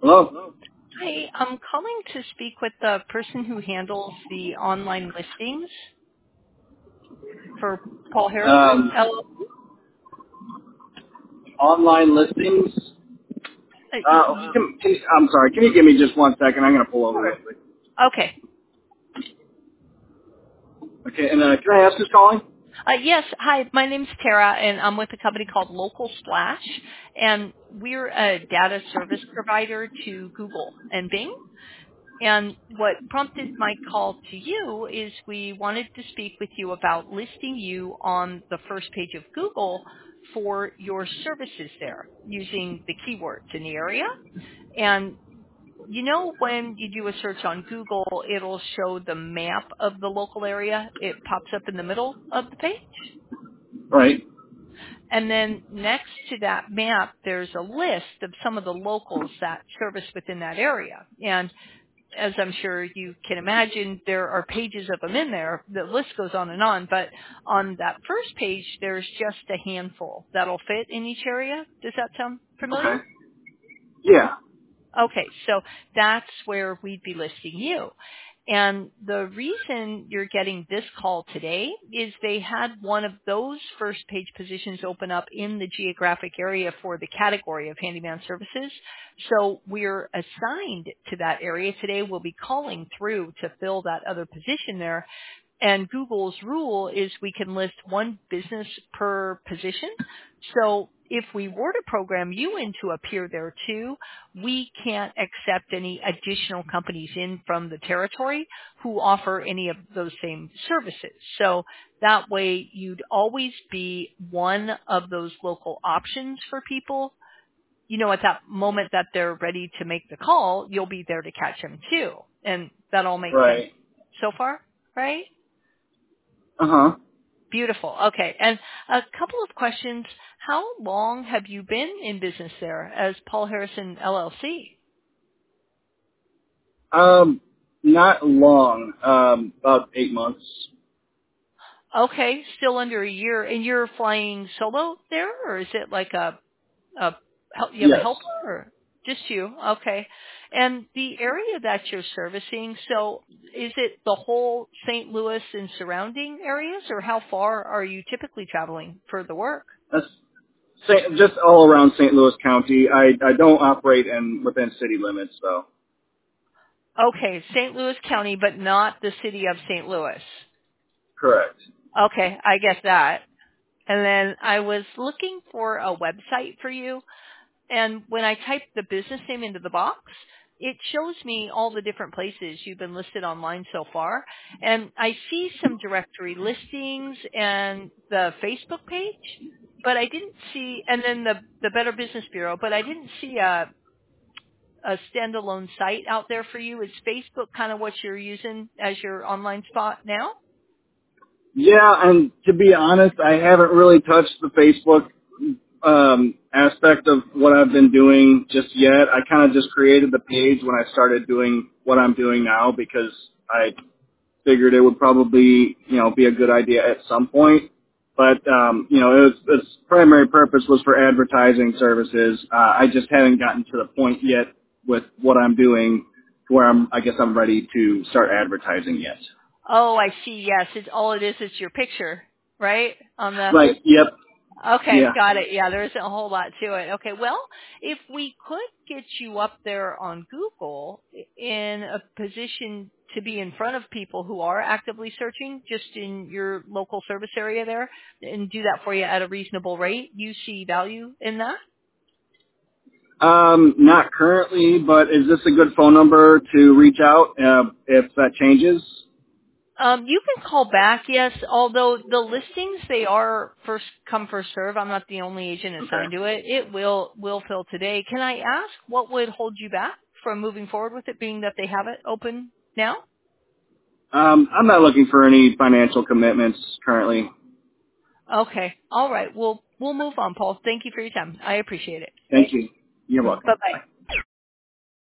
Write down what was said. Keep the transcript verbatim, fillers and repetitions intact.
Hello? Hi, I'm calling to speak with the person who handles the online listings for Paul Harrison. Um, L- online listings. uh, Uh, y- can, can, I'm sorry, can you give me just one second? I'm going to pull over real quick. okay. Okay, and uh, can I ask who's calling? Uh, yes, hi, my name's Tara, and I'm with a company called Local Splash, and we're a data service provider to Google and Bing. And what prompted my call to you is we wanted to speak with you about listing you on the first page of Google for your services there using the keywords in the area. And you know when you do a search on Google, it'll show the map of the local area. It pops up in the middle of the page. Right. And then next to that map, there's a list of some of the locals that service within that area. And as I'm sure you can imagine, there are pages of them in there. The list goes on and on, but on that first page, there's just a handful that'll fit in each area. Does that sound familiar? Okay. Yeah. Okay, so that's where we'd be listing you. And the reason you're getting this call today is they had one of those first page positions open up in the geographic area for the category of handyman services. So we're assigned to that area today. We'll be calling through to fill that other position there. And Google's rule is we can list one business per position. So if we were to program you in to appear there too, we can't accept any additional companies in from the territory who offer any of those same services. So that way you'd always be one of those local options for people. You know, at that moment that they're ready to make the call, you'll be there to catch them too. And that all makes sense Right. so far, right? Uh-huh. Beautiful. Okay. And a couple of questions. How long have you been in business there as Paul Harrison L L C? Um, not long. Um, about eight months. Okay. Still under a year. And you're flying solo there, or is it like a, a help, you have a Yes. helper or just you? Okay. And the area that you're servicing, so is it the whole Saint Louis and surrounding areas, or how far are you typically traveling for the work? That's Saint, just all around Saint Louis County. I, I don't operate in within city limits, so. Okay, Saint Louis County, but not the city of Saint Louis. Correct. Okay, I guess that. And then I was looking for a website for you, and when I typed the business name into the box, it shows me all the different places you've been listed online so far. And I see some directory listings and the Facebook page, but I didn't see, and then the, the Better Business Bureau, but I didn't see a, a standalone site out there for you. Is Facebook kind of what you're using as your online spot now? Yeah, and to be honest, I haven't really touched the Facebook um, aspect of what I've been doing just yet. I kind of just created the page when I started doing what I'm doing now because I figured it would probably, you know, be a good idea at some point. But, um, you know, it was, its primary purpose was for advertising services. Uh, I just haven't gotten to the point yet with what I'm doing where I'm, I guess I'm ready to start advertising yet. Oh, I see. Yes, it's all it is is your picture, right? On the Right. Yep. Okay, Yeah. got it. Yeah, there isn't a whole lot to it. Okay, well, if we could get you up there on Google in a position to be in front of people who are actively searching just in your local service area there and do that for you at a reasonable rate, you see value in that? Um, not currently, but is this a good phone number to reach out uh, if that changes? Um, you can call back, yes, although the listings, they are first come, first serve. I'm not the only agent Okay. assigned to it. It will, will fill today. Can I ask what would hold you back from moving forward with it, being that they have it open now? Um, I'm not looking for any financial commitments currently. Okay. All right. We'll, we'll move on, Paul. Thank you for your time. I appreciate it. Thank you. You're welcome. Bye-bye. Bye.